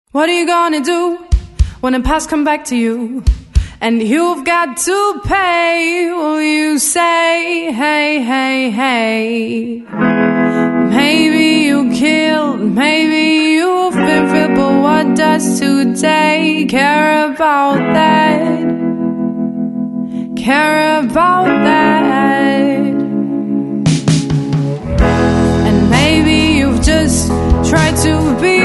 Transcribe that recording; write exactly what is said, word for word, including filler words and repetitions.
What are you gonna do when the past come back to you and you've got to pay? Will you say, hey, hey, hey? Maybe you killed, maybe you've been filled, but what does today care about that? Care about that? And maybe you've just tried to be